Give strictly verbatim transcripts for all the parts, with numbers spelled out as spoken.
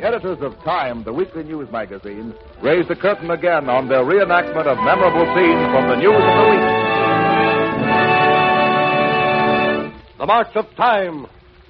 editors of Time, the weekly news magazine, raise the curtain again on their reenactment of memorable scenes from the news of the week. The March of Time.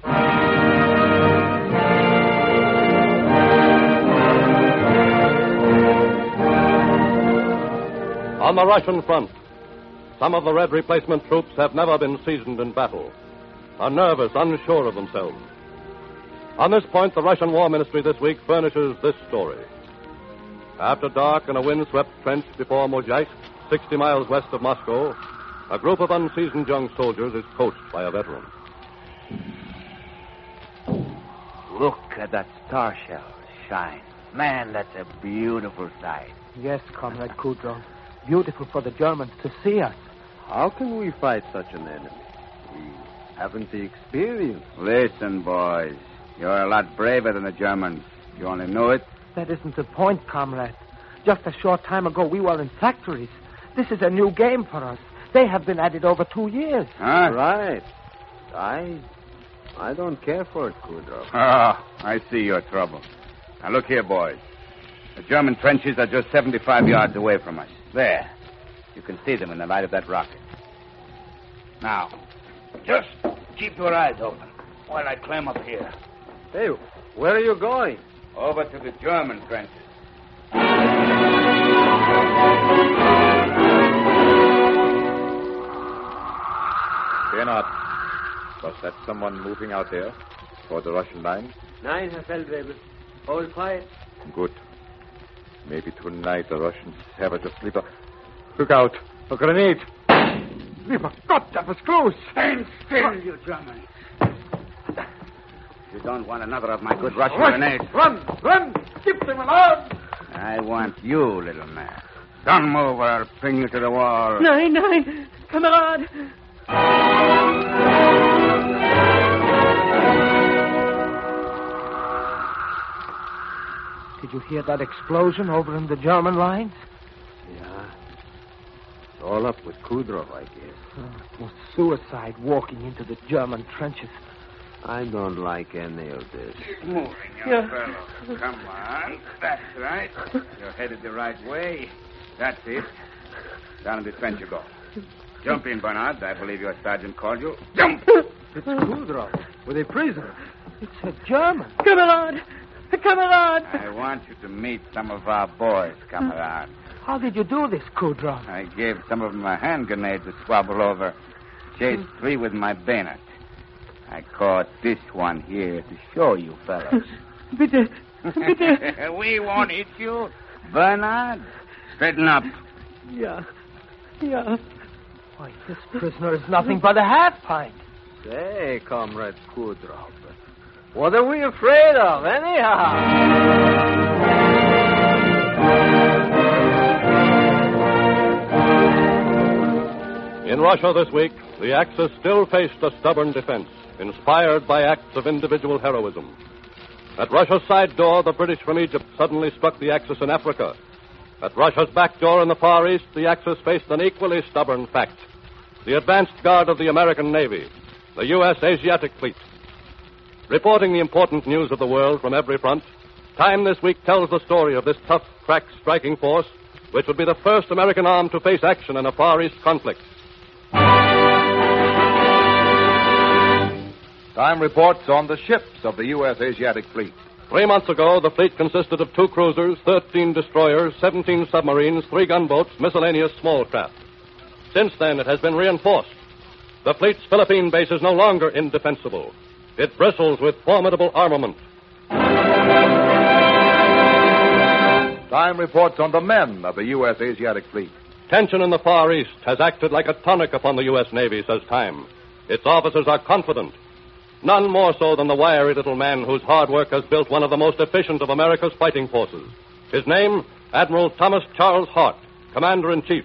On the Russian front, some of the Red replacement troops have never been seasoned in battle, are nervous, unsure of themselves. On this point, the Russian War Ministry this week furnishes this story. After dark in a wind-swept trench before Mozhaisk, sixty miles west of Moscow, a group of unseasoned young soldiers is coached by a veteran. Look at that star shell shine. Man, that's a beautiful sight. Yes, Comrade Kudrow. Beautiful for the Germans to see us. How can we fight such an enemy? We haven't the experience. Listen, boys. You're a lot braver than the Germans. You only know it. That isn't the point, Comrade. Just a short time ago, we were in factories. This is a new game for us. They have been at it over two years. Huh? Right. I... I don't care for it, Kudrow. Ah, I see your trouble. Now, look here, boys. The German trenches are just seventy-five yards away from us. There. You can see them in the light of that rocket. Now, just keep your eyes open while I climb up here. Hey, where are you going? Over to the German trenches. Fear not. Was that someone moving out there toward the Russian line? Nein, Herr Feldwebel. All quiet. Good. Maybe tonight the Russians have it asleep. Look out. A grenade. Lieber Gott, that was close. Stand still, you Germans. You don't want another of my good Russian Run, grenades. Run, run. Keep them alive. I want you, little man. Don't move or I'll pin you to the wall. Nein, nein. Kamerad. Did you hear that explosion over in the German lines? Yeah. It's all up with Kudrow, I guess. Oh, it was suicide walking into the German trenches. I don't like any of this. Keep moving, young Yeah. fellow. Come on. That's right. You're headed the right way. That's it. Down in the trench you go. Jump in, Bernard. I believe your sergeant called you. Jump! It's Kudrow with a prisoner. It's a German. Kamerad. Kamerad. I want you to meet some of our boys, comrade. How did you do this, Kudrow? I gave some of them a hand grenade to swabble over. Chased three with my bayonet. I caught this one here to show you fellows. Bitte. Bitte. We won't hit you. Bernard, straighten up. Ja. Ja. Why, this prisoner is nothing but a half pint. Say, Comrade Kudrow, what are we afraid of, anyhow? In Russia this week, the Axis still faced a stubborn defense, inspired by acts of individual heroism. At Russia's side door, the British from Egypt suddenly struck the Axis in Africa. At Russia's back door in the Far East, the Axis faced an equally stubborn fact: the advanced guard of the American Navy, the U S Asiatic Fleet. Reporting the important news of the world from every front, Time this week tells the story of this tough, crack striking force, which would be the first American arm to face action in a Far East conflict. Time reports on the ships of the U S Asiatic Fleet. Three months ago, the fleet consisted of two cruisers, thirteen destroyers, seventeen submarines, three gunboats, miscellaneous small craft. Since then, it has been reinforced. The fleet's Philippine base is no longer indefensible. It bristles with formidable armament. Time reports on the men of the U S Asiatic Fleet. Tension in the Far East has acted like a tonic upon the U S Navy, says Time. Its officers are confident. None more so than the wiry little man whose hard work has built one of the most efficient of America's fighting forces. His name, Admiral Thomas Charles Hart, Commander-in-Chief.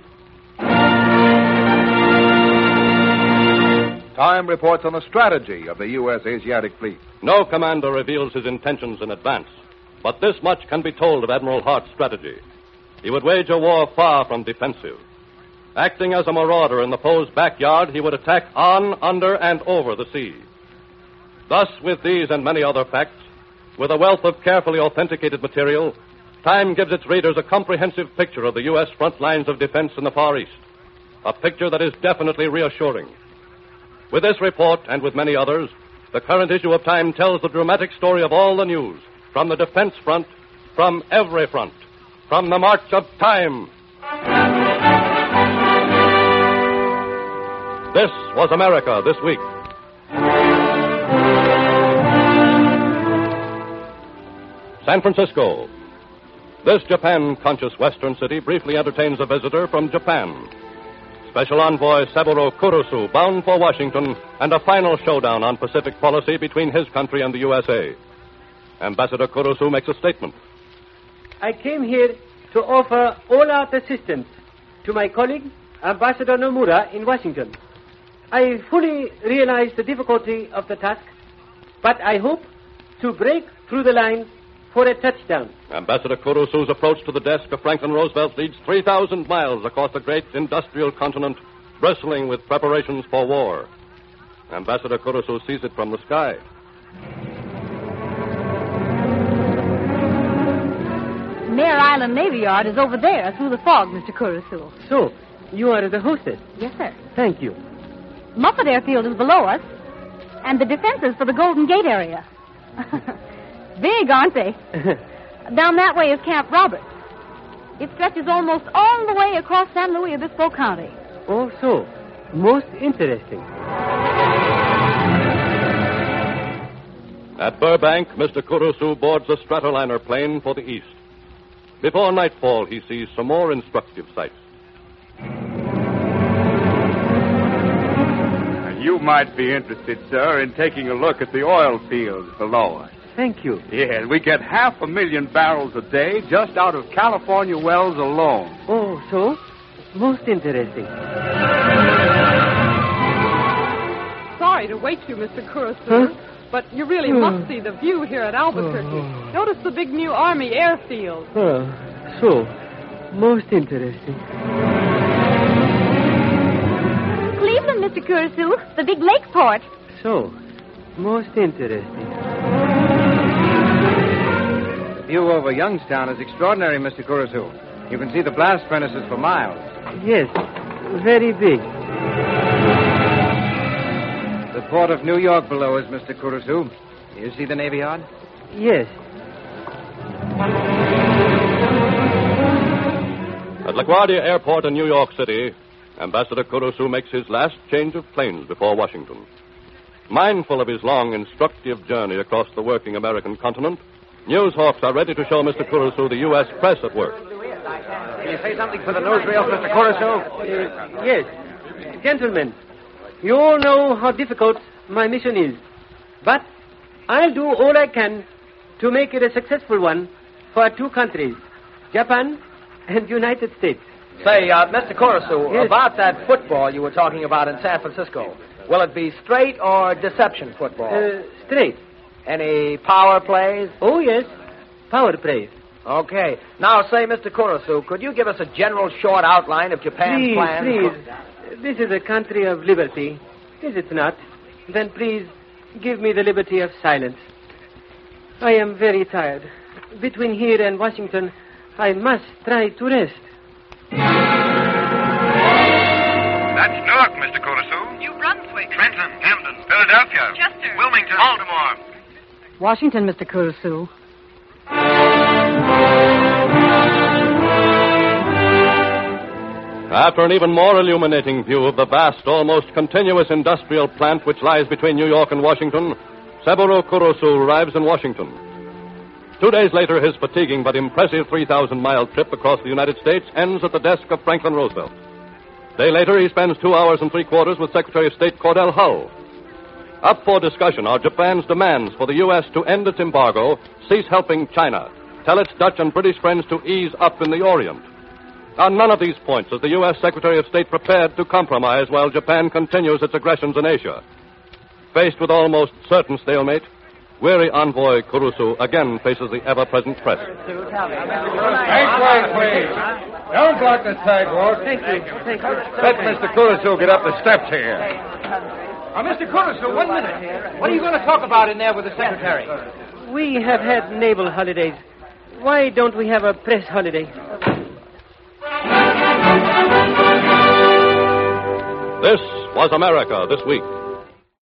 Time reports on the strategy of the U S Asiatic Fleet. No commander reveals his intentions in advance, but this much can be told of Admiral Hart's strategy. He would wage a war far from defensive. Acting as a marauder in the foe's backyard, he would attack on, under, and over the sea. Thus, with these and many other facts, With a wealth of carefully authenticated material, Time gives its readers a comprehensive picture of the U S front lines of defense in the Far East. A picture that is definitely reassuring. With this report, and with many others, the current issue of Time tells the dramatic story of all the news, from the defense front, from every front, from the march of time. This was America This Week. San Francisco. This Japan-conscious western city briefly entertains a visitor from Japan. Special Envoy Saburo Kurusu bound for Washington, and a final showdown on Pacific policy between his country and the U S A. Ambassador Kurusu makes a statement. I came here to offer all out assistance to my colleague, Ambassador Nomura, in Washington. I fully realize the difficulty of the task, but I hope to break through the line for a touchdown. Ambassador Kurusu's approach to the desk of Franklin Roosevelt leads three thousand miles across the great industrial continent, bristling with preparations for war. Ambassador Kurusu sees it from the sky. Mare Island Navy Yard is over there through the fog, Mister Kurusu. So, you are the hostess? Yes, sir. Thank you. Muffet Airfield is below us, and the defenses for the Golden Gate area. Big, aren't they? Down that way is Camp Roberts. It stretches almost all the way across San Luis Obispo County. Oh, so. Most interesting. At Burbank, Mister Kurusu boards a Stratoliner plane for the east. Before nightfall, he sees some more instructive sights. You might be interested, sir, in taking a look at the oil fields below us. Thank you. Yes, we get half a million barrels a day just out of California wells alone. Oh, so? Most interesting. Sorry to wake you, Mister Kurusu, huh? but you really must see the view here at Albuquerque. Notice the big new Army airfield. Oh, so. Most interesting. Cleveland, Mister Kurusu, the big lake port. So. Most interesting. The view over Youngstown is extraordinary, Mister Kurusu. You can see the blast furnaces for miles. Yes, very big. The port of New York below us, Mister Kurusu. You see the Navy Yard? Yes. At LaGuardia Airport in New York City, Ambassador Kurusu makes his last change of planes before Washington. Mindful of his long, instructive journey across the working American continent, news hawks are ready to show Mister Kurusu the U S press at work. Can you say something for the newsreel, Mister Kurusu? Uh, yes. Gentlemen, you all know how difficult my mission is. But I'll do all I can to make it a successful one for our two countries, Japan and United States. Say, uh, Mister Kurusu, Yes. about that football you were talking about in San Francisco, will it be straight or deception football? Uh, straight. Any power plays? Oh, yes. Power plays. Okay. Now, say, Mister Kurusu, could you give us a general short outline of Japan's Please, plans? please. This is a country of liberty. Is it not? Then please give me the liberty of silence. I am very tired. Between here and Washington, I must try to rest. That's Newark, Mister Kurusu. New Brunswick. Trenton, Camden, Philadelphia. Chester. Wilmington. Baltimore. Washington, Mister Kurusu. After an even more illuminating view of the vast, almost continuous industrial plant which lies between New York and Washington, Saburo Kurusu arrives in Washington. Two days later, his fatiguing but impressive three thousand mile trip across the United States ends at the desk of Franklin Roosevelt. A day later, he spends two hours and three quarters with Secretary of State Cordell Hull. Up for discussion are Japan's demands for the U S to end its embargo, cease helping China, tell its Dutch and British friends to ease up in the Orient. On none of these points is the U S Secretary of State prepared to compromise while Japan continues its aggressions in Asia. Faced with almost certain stalemate, weary envoy Kurusu again faces the ever-present press. Make way, please. Don't block the sidewalk. Thank you. Thank you. Let Mister Kurusu get up the steps here. Uh, Mister Kurusu, one minute. What are you going to talk about in there with the secretary? We have had naval holidays. Why don't we have a press holiday? This was America This Week.